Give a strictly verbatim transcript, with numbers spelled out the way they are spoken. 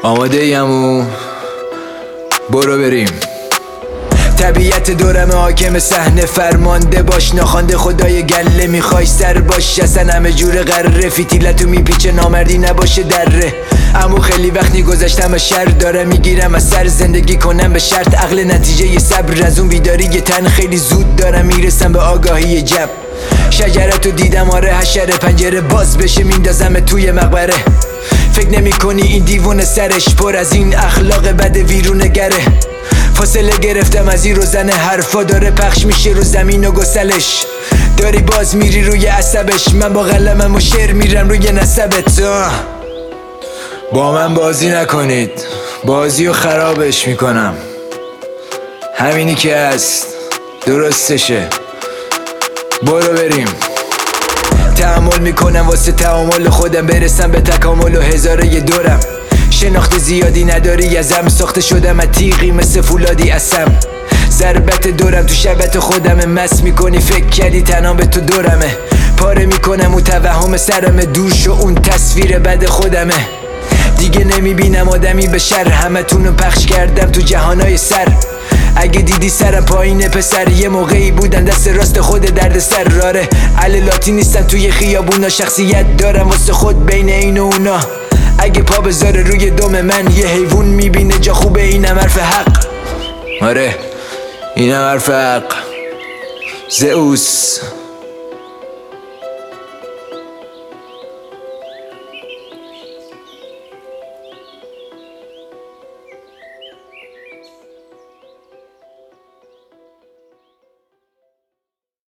آماده ایمو برو بریم. طبیعت دورم حاکم صحنه فرمانده باش، ناخوانده خدای گله میخوای سر باش. اصلا همه جور قراره فیتیلتو میپیچه نامردی نباشه دره. امو خیلی وقتی گذشتم شر داره میگیرم از سر زندگی کنم به شرط عقل نتیجه ی صبر از اون بیداری ی تن خیلی زود دارم میرسم به آگاهی جب. شجرتو دیدم آره حشره پنجره باز بشه میندازم توی مقبره. فکر نمی کنی این دیوونه سرش پر از این اخلاق بد ویرونه گره. فاصله گرفتم از این روزنه حرفا داره پخش میشه رو زمین و گسلش. داری باز میری روی عصبش، من با قلمم و شعر میرم روی نسبت. با من بازی نکنید، بازی رو خرابش میکنم. همینی که هست درستشه، برو بریم. تحمل میکنم واسه تعامل خودم برسم به تکامل و هزاره ی دورم. شناخت زیادی نداری ازم، ساخته شدم از تیغی مثل فولادی اسم. ضربت دورم تو شبت خودمه، مس میکنی فکر کردی تنها به تو دورمه. پاره میکنم و توهم سرمه، دور شو اون تصویر بد خودمه. دیگه نمیبینم آدمی به شر، همه تونو پخش کردم تو جهانای سر. اگه دیدی سرم پایین پسر، یه موقعی بودن دست راست خود درد سر راره. علیلاتی نیستم توی خیابونا، شخصیت دارم واسه خود بین این و اونا. اگه پا بذاره روی دم من یه حیوان میبینه جا خوبه، اینم حرف حق. آره اینم حرف حق. زئوس